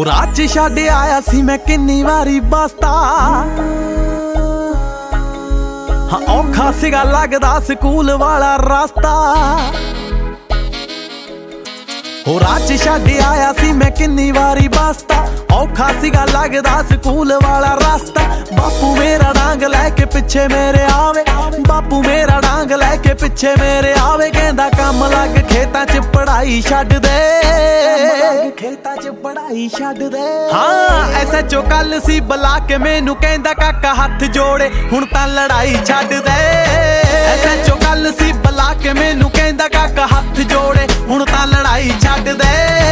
ਹੋ ਰਾਤ ਚ ਛੱਡ ਆਇਆ ਸੀ ਮੈਂ ਕਿੰਨੀ ਵਾਰੀ ਬਸਤਾ। ਹਾਂ ਔਖਾ ਸੀਗਾ ਲੱਗਦਾ ਸਕੂਲ ਵਾਲਾ ਰਸਤਾ। ਹੋ ਰਾਤ ਚ ਛੱਡ ਆਇਆ ਸੀ ਮੈਂ ਕਿੰਨੀ ਵਾਰੀ ਬਸਤਾ। ਔਖਾ ਸੀਗਾ ਲੱਗਦਾ ਸਕੂਲ ਵਾਲਾ ਰਸਤਾ। ਬਾਪੂ ਮੇਰਾ ਡਾਂਗ ਲੈ ਕੇ ਪਿੱਛੇ ਮੇਰੇ ਆਵੇ, ਬਾਪੂ ਮੇਰਾ ਡਾਂਗ ਲੈ ਕੇ ਪਿੱਛੇ ਮੇਰੇ ਆਵੇ। ਕਹਿੰਦਾ ਕੰਮ ਲੱਗ ਖੇਤਾਂ ਚ ਪੜ੍ਹਾਈ ਛੱਡ ਦੇ, ਖੇਤਾਂ ਚ ਪੜ੍ਹਾਈ ਛੱਡ ਦੇ। ਹਾਂ ਐਸਐਚਓ ਕੱਲ ਸੀ ਬੁਲਾ ਕੇ ਮੈਨੂੰ ਕਹਿੰਦਾ ਕਾਕਾ ਹੱਥ ਜੋੜੇ ਹੁਣ ਤਾਂ ਲੜਾਈ ਛੱਡ ਦੇ। ਐਸਐਚਓ ਕੱਲ ਸੀ ਬੁਲਾ ਕੇ ਮੈਨੂੰ ਕਹਿੰਦਾ ਕਾਕਾ ਹੱਥ ਜੋੜੇ ਹੁਣ ਤਾਂ ਲੜਾਈ ਛੱਡ ਦੇ।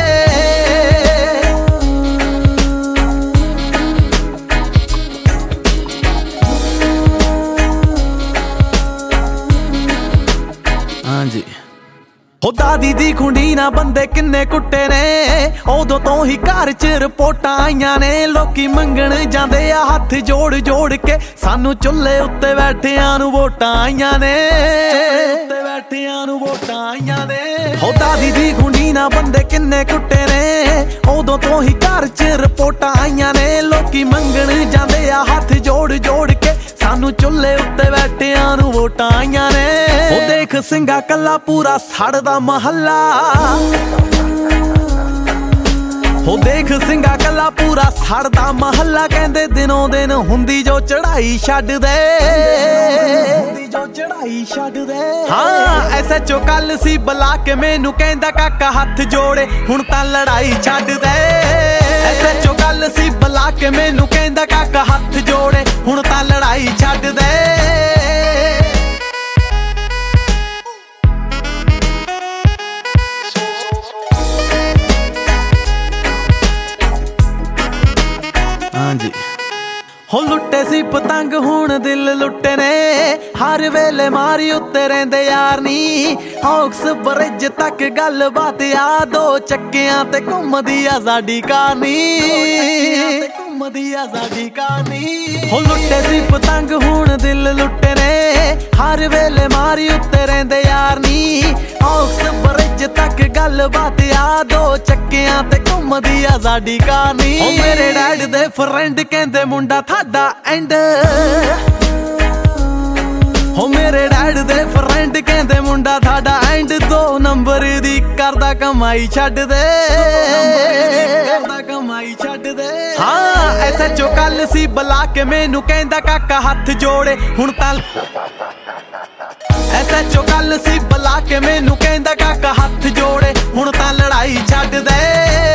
ਹਾਂਜੀ ਹੋ ਦਾਦੀ ਦੀ ਖੁੰਡੀ ਨਾ ਬੰਦੇ ਕਿੰਨੇ ਕੁੱਟੇ ਨੇ, ਉਦੋਂ ਤੋਂ ਹੀ ਘਰ ਚ ਰਿਪੋਰਟਾਂ ਆਈਆਂ ਨੇ। ਲੋਕੀ ਮੰਗਣ ਜਾਂਦੇ ਆ ਹੱਥ ਜੋੜ ਜੋੜ ਕੇ, ਸਾਨੂੰ ਚੁੱਲ੍ਹੇ ਉੱਤੇ ਬੈਠਿਆਂ ਨੂੰ ਵੋਟਾਂ ਆਈਆਂ ਨੇ, ਉੱਤੇ ਬੈਠਿਆਂ ਨੂੰ ਵੋਟਾਂ ਆਈਆਂ ਨੇ। ਹੋ ਦਾਦੀ ਦੀ ਖੁੰਡੀ ਨਾ ਬੰਦੇ ਕਿੰਨੇ ਕੁੱਟੇ ਨੇ, ਉਦੋਂ ਤੋਂ ਹੀ ਘਰ ਚ ਰਿਪੋਰਟਾਂ ਆਈਆਂ ਨੇ। ਲੋਕੀ ਮੰਗਣ ਜਾਂਦੇ ਆ ਹੱਥ ਜੋੜ ਜੋੜ ਕੇ, ਸਾਨੂੰ ਚੁੱਲ੍ਹੇ ਉੱਤੇ ਬੈਠਿਆਂ ਨੂੰ ਵੋਟਾਂ ਆਈਆਂ ਨੇ। ਉਹ ਦੇਖ ਸਿੰਘਾ ਕੱਲਾ ਪੂਰਾ ਸੜਦਾ ਮਹੱਲਾ, ਹੋ ਦੇਖ ਸਿੰਘਾ ਕੱਲਾ ਪੂਰਾ ਸੜਦਾ ਮਹੱਲਾ। ਕਹਿੰਦੇ ਦਿਨੋਂ ਦਿਨ ਹੁੰਦੀ ਜੋ ਚੜਾਈ ਛੱਡ ਦੇ, ਹੁੰਦੀ ਜੋ ਚੜਾਈ ਛੱਡ ਦੇ। ਹਾਂ ਐਸਐਚਓ ਕੱਲ ਸੀ ਬੁਲਾ ਕੇ ਮੈਨੂੰ ਕਹਿੰਦਾ ਕਾਕਾ ਹੱਥ ਜੋੜੇ ਹੁਣ ਤਾਂ ਲੜਾਈ ਛੱਡ ਦੇ। ਐਸਐਚਓ ਕੱਲ ਸੀ ਬੁਲਾ ਕੇ ਮੈਨੂੰ ਕਹਿੰਦਾ ਕਾਕਾ ਹੱਥ ਜੋੜੇ ਹੁਣ ਤਾਂ ਲੜਾਈ ਛੱਡ ਦੇ। ਹਾਂਜੀ ਹੋ ਲੁੱਟੇ ਸੀ ਪਤੰਗ ਹੁਣ ਦਿਲ ਲੁੱਟੇ ਨੇ, ਹਰ ਵੇਲੇ ਮਾਰੀ ਉੱਤੇ ਰਹਿੰਦੇ ਯਾਰ ਨੀ। ਹੌਕਸ ਬ੍ਰਿਜ ਤੱਕ ਗੱਲ ਬਾਤ ਆ, ਦੋ ਚੱਕਿਆਂ ਤੇ ਘੁੰਮਦੀ ਆ ਸਾਡੀ ਕਹਾਣੀ, ਘੁੰਮਦੀ ਆ ਸਾਡੀ ਕਹਾਣੀ। ਹੋ ਲੁੱਟੇ ਸੀ ਪਤੰਗ ਹੁਣ ਦਿਲ ਲੁੱਟੇ ਨੇ, ਹਰ ਵੇਲੇ ਮਾਰੀ ਉੱਤੇ ਰਹਿੰਦੇ ਯਾਰ ਨੀ। ਹੌਕਸ ਬ੍ਰਿਜ ਤੱਕ ਗੱਲ ਬਾਤ ਆ, ਦੋ ਚੱਕਿਆਂ ਤੇ ਘੁੰਮਦੀ ਆ ਸਾਡੀ ਕਹਾਣੀ। ਓ ਮੇਰੇ ਡੈਡ ਦੇ ਫਰੈਂਡ ਕਹਿੰਦੇ ਮੁੰਡਾ ਤੁਹਾਡਾ ਐਂਡ, ਹੋ ਮੇਰੇ ਡੈਡ ਦੇ ਫਰੈਂਡ ਕਹਿੰਦੇ ਮੁੰਡਾ ਤੁਹਾਡਾ ਐਂਡ। 2 ਨੰਬਰ ਦੀ ਕਰਦਾ ਕਮਾਈ ਛੱਡ ਦੇ, ਕਰਦਾ ਕਮਾਈ ਛੱਡ ਦੇ। ਹਾਂ ਐਸਐਚਓ ਕੱਲ ਸੀ ਬੁਲਾ ਕੇ ਮੈਨੂੰ ਕਹਿੰਦਾ ਕਾਕਾ ਹੱਥ ਜੋੜੇ ਹੁਣ ਤਾਂ, ਐਸਐਚਓ ਕੱਲ ਸੀ ਬੁਲਾ ਕੇ ਮੈਨੂੰ ਕਹਿੰਦਾ ਕਾਕਾ ਹੱਥ ਜੋੜੇ ਹੁਣ ਤਾਂ ਲੜਾਈ ਛੱਡ ਦੇ।